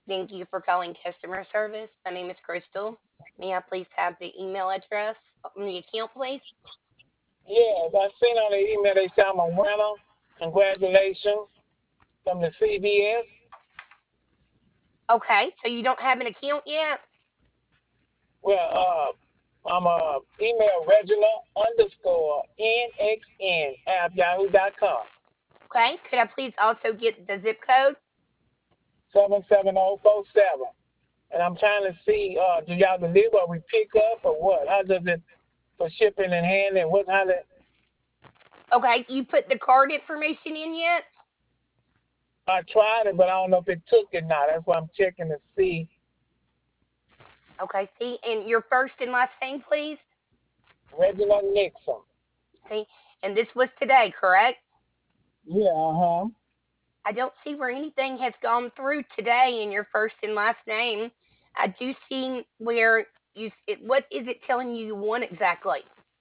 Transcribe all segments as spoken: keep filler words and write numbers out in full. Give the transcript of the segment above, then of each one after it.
Thank you for calling customer service. My name is Crystal. May I please have the email address on the account, please? Yes, I seen on the email they say I'm a winner. Congratulations from the C B S. Okay, so you don't have an account yet? Well, uh, I'm a email Reginald underscore nxn at yahoo dot com. Okay, could I please also get the zip code? seven seven zero four seven. And I'm trying to see, uh, do y'all deliver or we pick up or what? How does it for shipping and handling? What how that Okay, you put the card information in yet? I tried it, but I don't know if it took it now. That's why I'm checking to see. Okay, see, and your first and last name, please? Reginald Nixon. See, and this was today, correct? Yeah, uh huh. I don't see where anything has gone through today in your first and last name. I do see where you. It, what is it telling you you want exactly?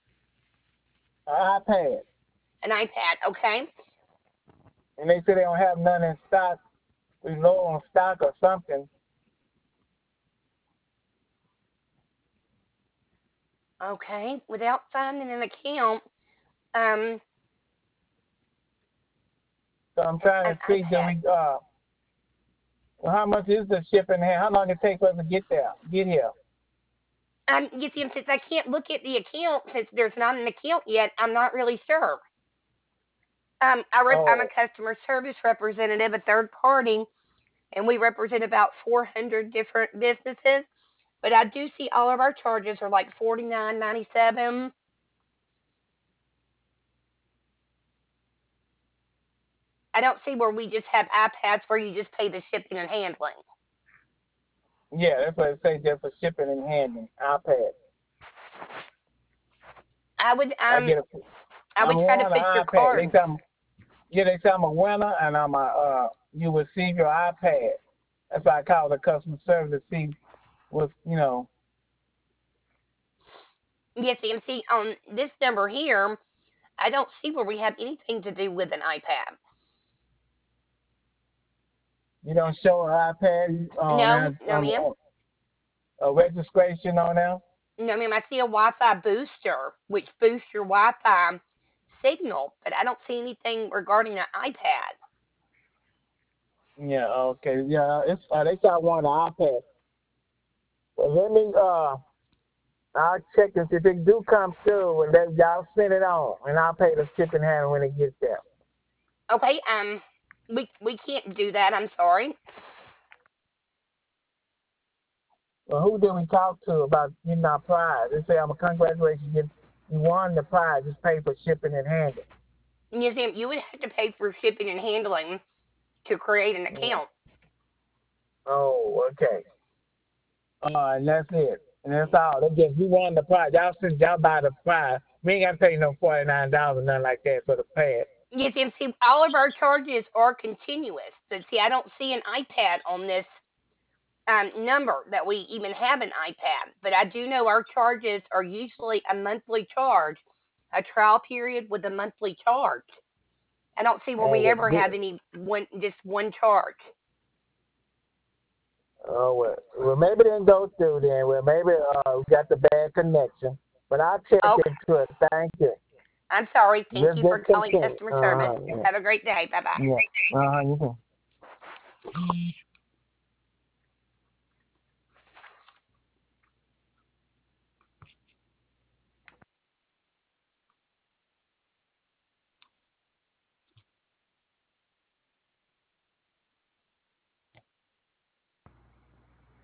iPad. An iPad, okay? And they say they don't have none in stock. We low on stock or something. Okay, without finding an account, um, So I'm trying an to see, do iPad. we, uh, well, how much is the shipping here? How long it take for us to get there, get here? Um, you see, since I can't look at the account since there's not an account yet, I'm not really sure. Um, I rep- I'm a Oh, customer service representative, a third party, and we represent about four hundred different businesses. But I do see all of our charges are like forty nine ninety seven. I don't see where we just have iPads where you just pay the shipping and handling. yeah, that's what it say just for shipping and handling. iPad. I would I um get a, I I'm would try to on an put your iPad. They card. say I'm, yeah, they say I'm a winner and I'm a, uh, you receive your iPad. That's why I call the customer service to see what's, you know, Yes, you can see on this number here. I don't see where we have anything to do with an iPad. you don't show an iPad on No, there, no, on, ma'am. on a registration on there. No, ma'am. I see a Wi-Fi booster, which boosts your Wi-Fi signal, but I don't see anything regarding an iPad. Yeah, okay, yeah, it's uh, they say I want an iPad. Well, let me uh, I'll check this if it do come through, and let y'all send it on, and I'll pay the shipping handle when it gets there. Okay, um, we we can't do that. I'm sorry. Well, who did we talk to about getting our prize? They say I'm a congratulations, you you won the prize. Just pay for shipping and handling. Museum, you would have to pay for shipping and handling to create an Yeah. account. Oh, okay. Uh, and that's it. And that's all. They just you won the prize. Y'all since y'all buy the prize, we ain't gotta pay no forty nine dollars or nothing like that for the pad. Museum, see, all of our charges are continuous. But see, I don't see an iPad on this um, number that we even have an iPad. But I do know our charges are usually a monthly charge, a trial period with a monthly charge. I don't see where we And ever it, have any one just one charge. oh well, well maybe it didn't go through then. Well maybe uh we got the bad connection. But I'll check Okay, into it. Thank you. I'm sorry. Thank Just you for just calling continue. customer service. Uh huh. Yeah. Have a great day. Bye bye. Yeah. Uh huh. You can.